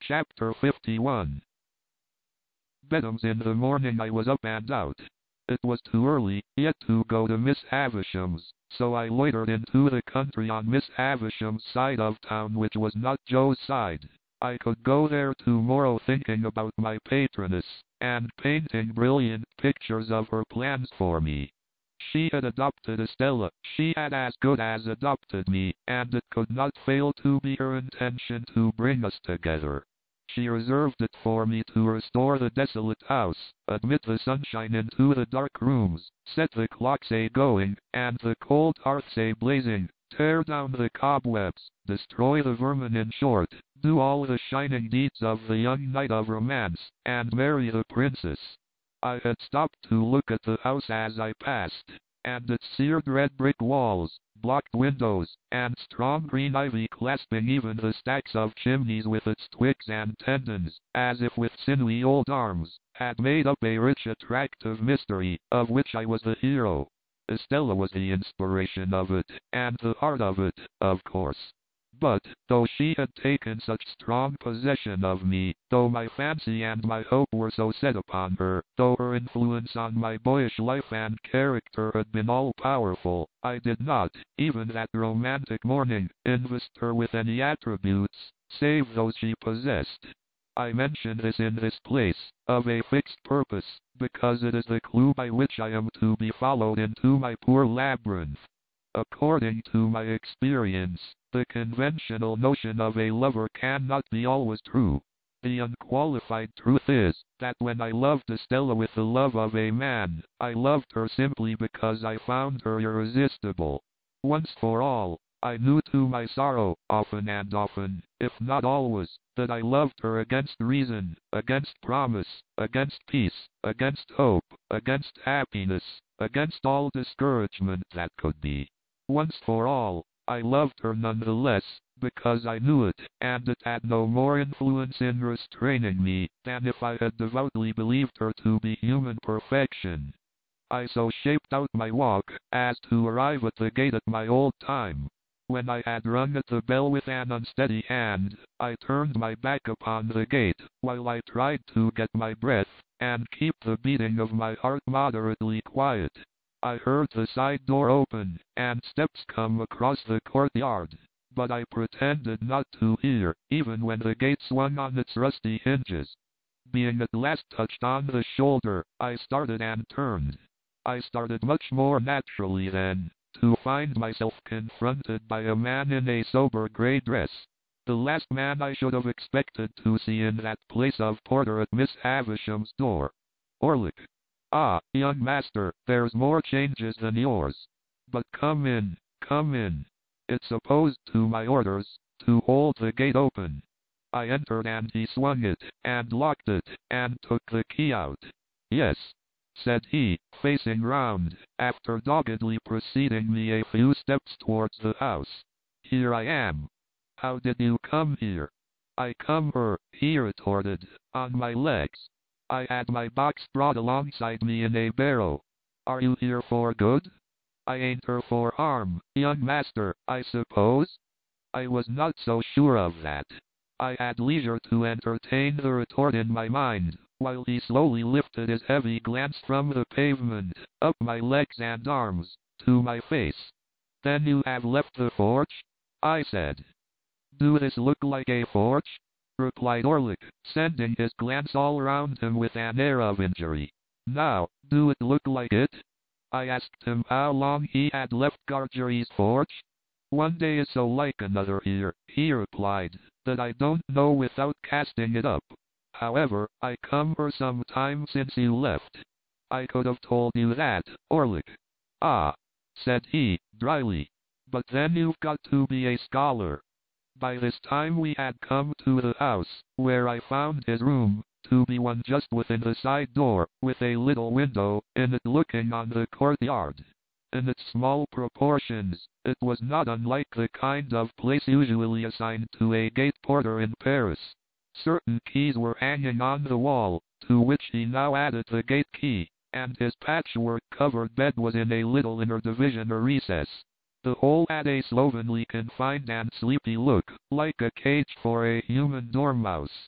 Chapter 51. Beddoes in the morning I was up and out. It was too early yet to go to Miss Havisham's, so I loitered into the country on Miss Havisham's side of town, which was not Joe's side. I could go there tomorrow thinking about my patroness, and painting brilliant pictures of her plans for me. She had adopted Estella, she had as good as adopted me, and it could not fail to be her intention to bring us together. She reserved it for me to restore the desolate house, admit the sunshine into the dark rooms, set the clocks a-going, and the cold hearths a-blazing, tear down the cobwebs, destroy the vermin, in short, do all the shining deeds of the young knight of romance, and marry the princess. I had stopped to look at the house as I passed, and its seared red brick walls, blocked windows, and strong green ivy clasping even the stacks of chimneys with its twigs and tendons, as if with sinewy old arms, had made up a rich attractive mystery, of which I was the hero. Estella was the inspiration of it, and the heart of it, of course. But, though she had taken such strong possession of me, though my fancy and my hope were so set upon her, though her influence on my boyish life and character had been all-powerful, I did not, even that romantic morning, invest her with any attributes, save those she possessed. I mention this in this place, of a fixed purpose, because it is the clue by which I am to be followed into my poor labyrinth. According to my experience, the conventional notion of a lover cannot be always true. The unqualified truth is, that when I loved Estella with the love of a man, I loved her simply because I found her irresistible. Once for all, I knew to my sorrow, often and often, if not always, that I loved her against reason, against promise, against peace, against hope, against happiness, against all discouragement that could be. Once for all, I loved her nonetheless, because I knew it, and it had no more influence in restraining me, than if I had devoutly believed her to be human perfection. I so shaped out my walk, as to arrive at the gate at my old time. When I had rung at the bell with an unsteady hand, I turned my back upon the gate, while I tried to get my breath, and keep the beating of my heart moderately quiet. I heard the side door open, and steps come across the courtyard, but I pretended not to hear, even when the gate swung on its rusty hinges. Being at last touched on the shoulder, I started and turned. I started much more naturally then, to find myself confronted by a man in a sober grey dress. The last man I should have expected to see in that place of porter at Miss Havisham's door. Orlick. Ah, young master, there's more changes than yours. But come in, come in. It's opposed to my orders, to hold the gate open. I entered and he swung it, and locked it, and took the key out. Yes, said he, facing round, after doggedly preceding me a few steps towards the house. Here I am. How did you come here? I come he retorted, on my legs. I had my box brought alongside me in a barrow. Are you here for good? I ain't here for harm, young master, I suppose? I was not so sure of that. I had leisure to entertain the retort in my mind, while he slowly lifted his heavy glance from the pavement, up my legs and arms, to my face. Then you have left the forge? I said. Do this look like a forge? Replied Orlick, sending his glance all round him with an air of injury. Now, do it look like it? I asked him how long he had left Gargery's forge. One day is so like another here, he replied, that I don't know without casting it up. However, I come for some time since you left. I could have told you that, Orlick. Ah, said he, dryly. But then you've got to be a scholar. By this time we had come to the house, where I found his room to be one just within the side door, with a little window in it looking on the courtyard. In its small proportions, it was not unlike the kind of place usually assigned to a gate porter in Paris. Certain keys were hanging on the wall, to which he now added the gate key, and his patchwork-covered bed was in a little inner division or recess. The whole had a slovenly, confined and sleepy look, like a cage for a human dormouse.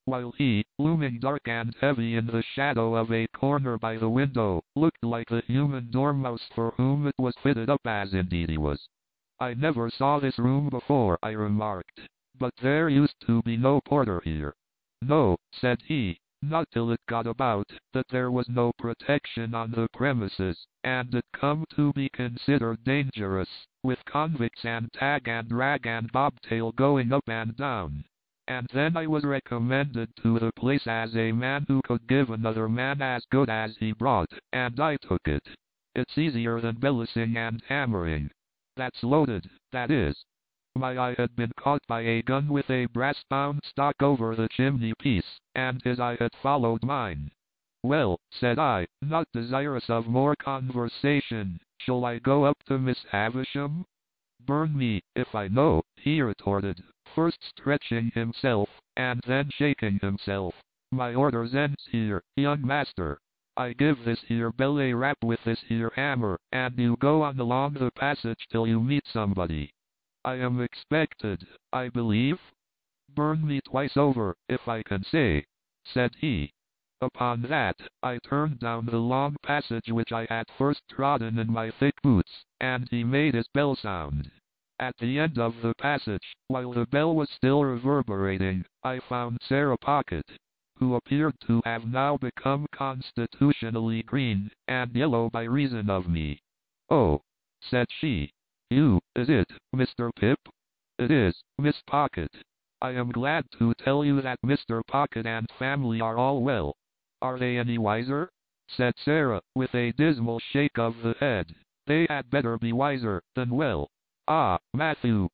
while he, looming dark and heavy in the shadow of a corner by the window, looked like the human dormouse for whom it was fitted up, as indeed he was. "I never saw this room before," I remarked, "but there used to be no porter here." "No," said he, "not till it got about that there was no protection on the premises, and it come to be considered dangerous, with convicts and tag and rag and bobtail going up and down. And then I was recommended to the place as a man who could give another man as good as he brought, and I took it. It's easier than bellicing and hammering. That's loaded, that is." My eye had been caught by a gun with a brass-bound stock over the chimney-piece, and his eye had followed mine. "Well," said I, not desirous of more conversation, "shall I go up to Miss Havisham?" "Burn me, if I know," he retorted, first stretching himself, and then shaking himself. "My orders ends here, young master. I give this here bell a rap with this here hammer, and you go on along the passage till you meet somebody." "I am expected, I believe?" "Burn me twice over, if I can say," said he. Upon that, I turned down the long passage which I had first trodden in my thick boots, and he made his bell sound. At the end of the passage, while the bell was still reverberating, I found Sarah Pocket, who appeared to have now become constitutionally green and yellow by reason of me. "Oh," said she. "You, is it, Mr. Pip?" "It is, Miss Pocket. I am glad to tell you that Mr. Pocket and family are all well." "Are they any wiser?" said Sarah, with a dismal shake of the head. "They had better be wiser than well." "Ah, Matthew,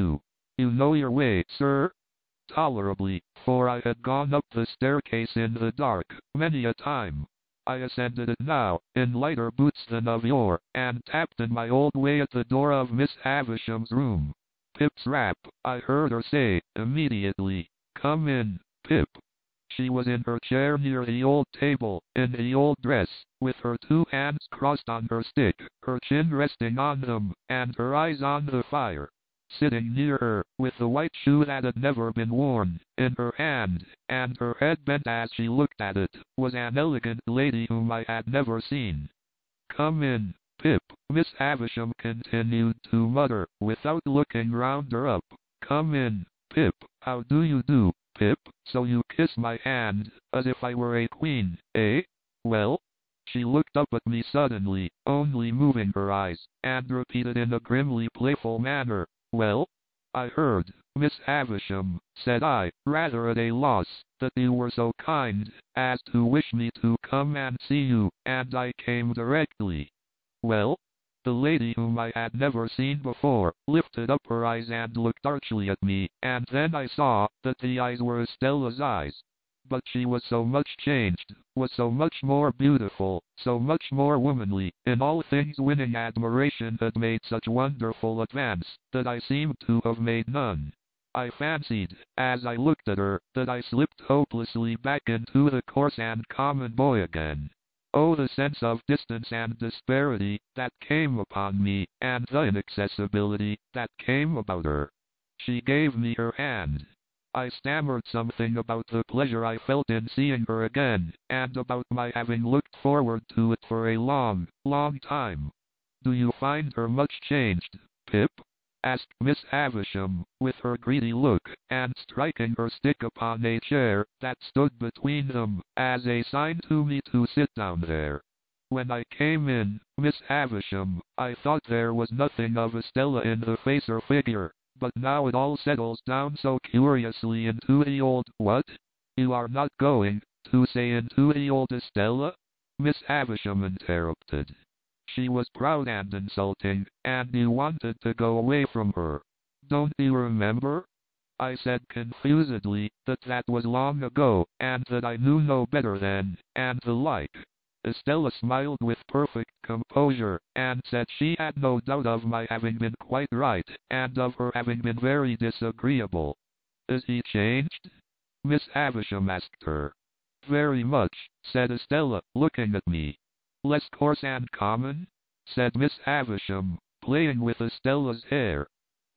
you know your way, sir?" "Tolerably, for I had gone up the staircase in the dark, many a time. I ascended it now, in lighter boots than of yore, and tapped in my old way at the door of Miss Havisham's room. Pip's rap, I heard her say, immediately. Come in, Pip." She was in her chair near the old table, in the old dress, with her two hands crossed on her stick, her chin resting on them, and her eyes on the fire. Sitting near her, with the white shoe that had never been worn, in her hand, and her head bent as she looked at it, was an elegant lady whom I had never seen. "Come in, Pip," Miss Havisham continued to mutter, without looking round or up. "Come in, Pip. How do you do, Pip? So you kiss my hand, as if I were a queen, eh? Well?" She looked up at me suddenly, only moving her eyes, and repeated in a grimly playful manner, "Well?" "I heard, Miss Havisham," said I, rather at a loss, "that you were so kind as to wish me to come and see you, and I came directly." "Well?" The lady, whom I had never seen before, lifted up her eyes and looked archly at me, and then I saw that the eyes were Estella's eyes. But she was so much changed, was so much more beautiful, so much more womanly, in all things winning admiration had made such wonderful advance, that I seemed to have made none. I fancied, as I looked at her, that I slipped hopelessly back into the coarse and common boy again. Oh, the sense of distance and disparity that came upon me, and the inaccessibility that came about her. She gave me her hand. I stammered something about the pleasure I felt in seeing her again, and about my having looked forward to it for a long, long time. "Do you find her much changed, Pip?" asked Miss Havisham, with her greedy look, and striking her stick upon a chair that stood between them, as a sign to me to sit down there. "When I came in, Miss Havisham, I thought there was nothing of Estella in the face or figure, but now it all settles down so curiously into the old—" "What? You are not going to say into the old Estella?" Miss Havisham interrupted. "She was proud and insulting, and you wanted to go away from her. Don't you remember?" I said confusedly that that was long ago, and that I knew no better then, and the like. Estella smiled with perfect composure, and said she had no doubt of my having been quite right, and of her having been very disagreeable. "Is he changed?" Miss Havisham asked her. "Very much," said Estella, looking at me. "Less coarse and common?" said Miss Havisham, playing with Estella's hair.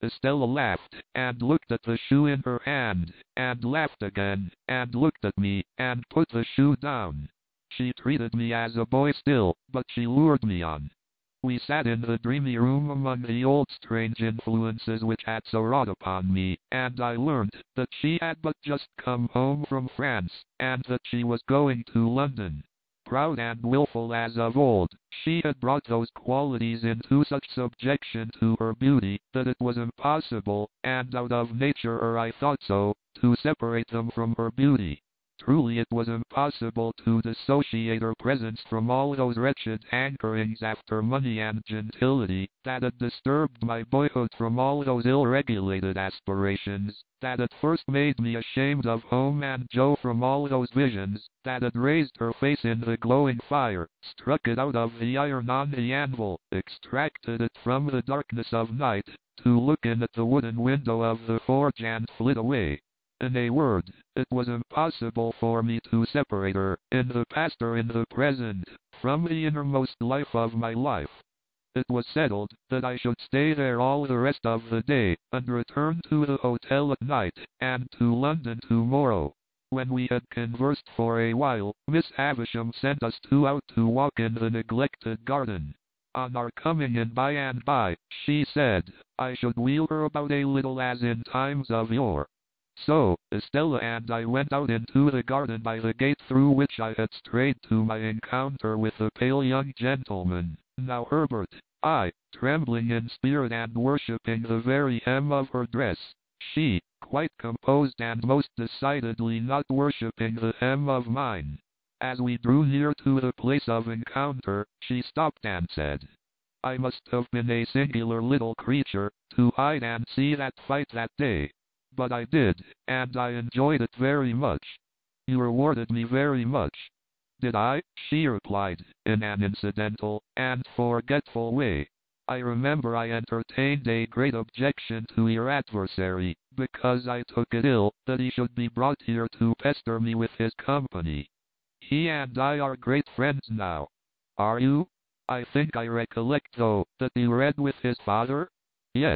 Estella laughed, and looked at the shoe in her hand, and laughed again, and looked at me, and put the shoe down. She treated me as a boy still, but she lured me on. We sat in the dreamy room among the old strange influences which had so wrought upon me, and I learnt that she had but just come home from France, and that she was going to London. Proud and wilful as of old, she had brought those qualities into such subjection to her beauty that it was impossible, and out of nature, or I thought so, to separate them from her beauty. Truly it was impossible to dissociate her presence from all those wretched hankerings after money and gentility that had disturbed my boyhood, from all those ill-regulated aspirations that had first made me ashamed of home and Joe, from all those visions that had raised her face in the glowing fire, struck it out of the iron on the anvil, extracted it from the darkness of night, to look in at the wooden window of the forge and flit away. In a word, it was impossible for me to separate her, in the past or in the present, from the innermost life of my life. It was settled that I should stay there all the rest of the day, and return to the hotel at night, and to London tomorrow. When we had conversed for a while, Miss Havisham sent us two out to walk in the neglected garden. On our coming in by and by, she said I should wheel her about a little as in times of yore. So, Estella and I went out into the garden by the gate through which I had strayed to my encounter with the pale young gentleman. Now Herbert, I, trembling in spirit and worshipping the very hem of her dress, she, quite composed and most decidedly not worshipping the hem of mine. As we drew near to the place of encounter, she stopped and said, I must have been a singular little creature, to hide and see that fight that day. But I did, and I enjoyed it very much. You rewarded me very much. Did I? She replied, in an incidental and forgetful way. I remember I entertained a great objection to your adversary, because I took it ill that he should be brought here to pester me with his company. He and I are great friends now. Are you? I think I recollect, though, that you read with his father? Yes.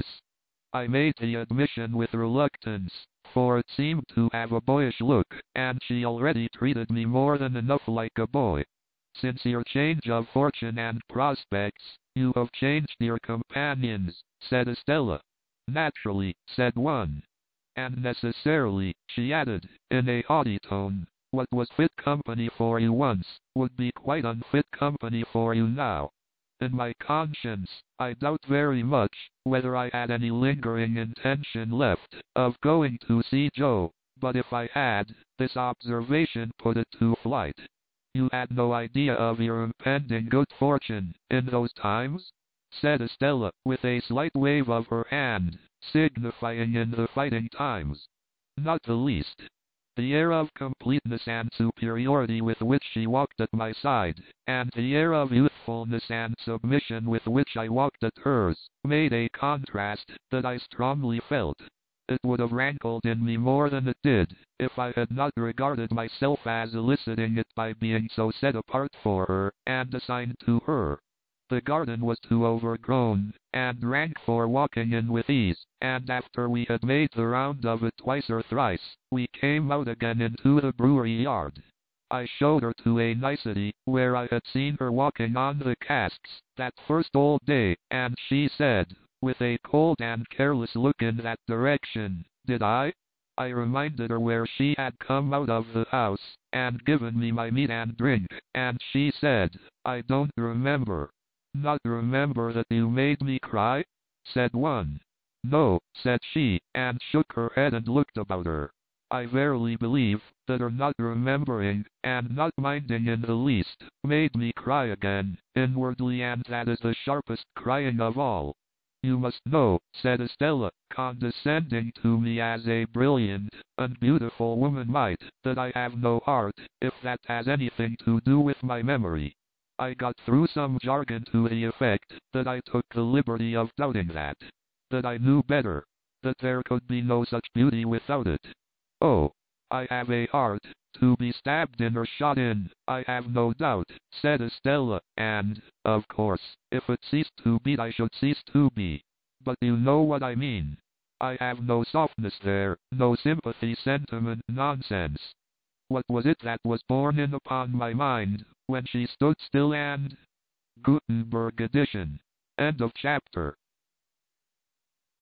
I made the admission with reluctance, for it seemed to have a boyish look, and she already treated me more than enough like a boy. Since your change of fortune and prospects, you have changed your companions, said Estella. Naturally, said one. And necessarily, she added, in a haughty tone, what was fit company for you once, would be quite unfit company for you now. In my conscience, I doubt very much whether I had any lingering intention left of going to see Joe, but if I had, this observation put it to flight. You had no idea of your impending good fortune in those times? Said Estella, with a slight wave of her hand, signifying in the fighting times. Not the least. The air of completeness and superiority with which she walked at my side, and the air of youthfulness and submission with which I walked at hers, made a contrast that I strongly felt. It would have rankled in me more than it did, if I had not regarded myself as eliciting it by being so set apart for her, and assigned to her. The garden was too overgrown, and rank for walking in with ease, and after we had made the round of it twice or thrice, we came out again into the brewery yard. I showed her to a nicety where I had seen her walking on the casks that first old day, and she said, with a cold and careless look in that direction, did I? I reminded her where she had come out of the house, and given me my meat and drink, and she said, I don't remember. Not remember that you made me cry? Said one. No, said she, and shook her head and looked about her. I verily believe that her not remembering, and not minding in the least, made me cry again, inwardly, and that is the sharpest crying of all. You must know, said Estella, condescending to me as a brilliant and beautiful woman might, that I have no heart, if that has anything to do with my memory. I got through some jargon to the effect that I took the liberty of doubting that I knew better, that there could be no such beauty without it. Oh, I have a heart, to be stabbed in or shot in, I have no doubt, said Estella, and, of course, if it ceased to beat I should cease to be. but you know what I mean. I have no softness there, no sympathy, sentiment, nonsense. What was it that was borne in upon my mind, when she stood still and... Gutenberg edition. End of chapter.